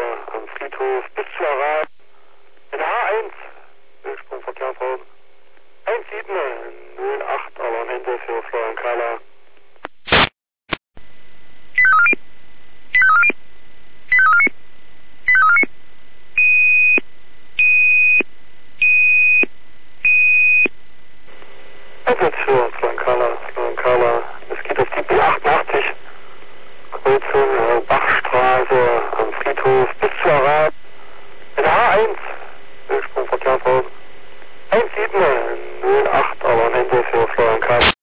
am Friedhof bis zur Aral. In H1, Wildsprungverkehr von 1708, aber am Ende für Florian Kahler. Und jetzt für Florian Kahler, es geht auf die B88, Kreuzung Bachstraße am Friedhof bis zur Aral. In H1, Wildsprungverkehr von 1708, aber am Ende für Florian Kahler.